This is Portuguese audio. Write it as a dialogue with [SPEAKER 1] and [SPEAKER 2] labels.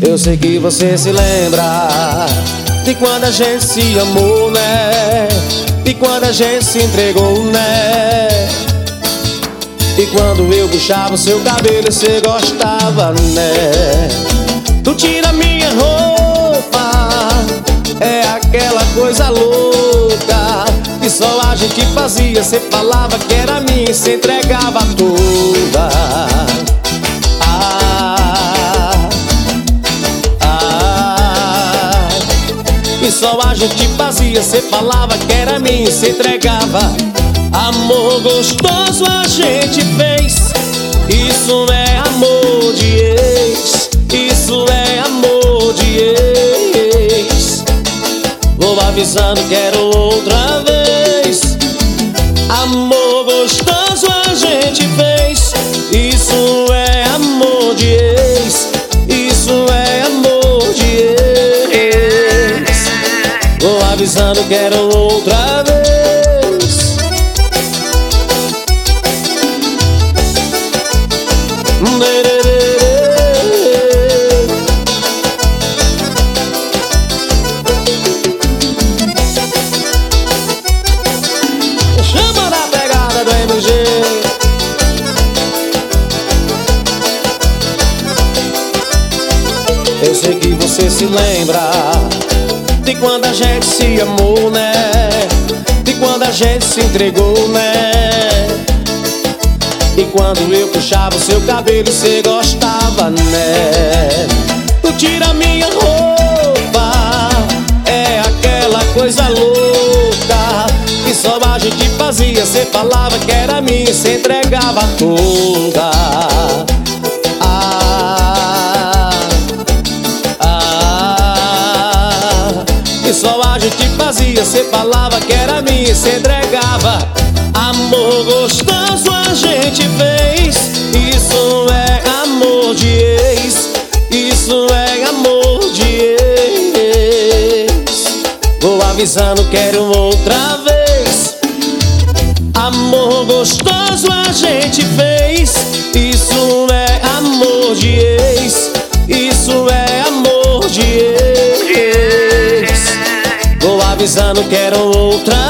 [SPEAKER 1] Eu sei que você se lembra de quando a gente se amou, né? De quando a gente se entregou, né? E quando eu puxava o seu cabelo você gostava, né? Tu tira minha roupa, é aquela coisa louca que só a gente fazia. Cê falava que era minha e se entregava toda. E só a gente fazia. Cê falava que era minha e se entregava. Amor gostoso a gente fez. Isso é amor de ex. Isso é amor de ex. Vou avisando, quero outra vez. Amor gostoso a gente fez. Isso é amor de ex. Isso é amor de ex. Vou avisando, quero outra vez. Chama na pegada do MG. Eu sei que você se lembra de quando a gente se amou, né? De quando a gente se entregou, né? E quando eu puxava o seu cabelo você gostava, né? Tu tira minha roupa, é aquela coisa louca que só a gente fazia. Cê falava que era minha e se entregava toda. E só a gente fazia. Cê falava que era minha e se entregava. Amor gostoso a gente fez. Isso é amor de ex. Isso é amor de ex. Vou avisando, quero outra vez. Amor gostoso a gente fez. Isso é amor de ex. Isso é amor de ex. Vou avisando, quero outra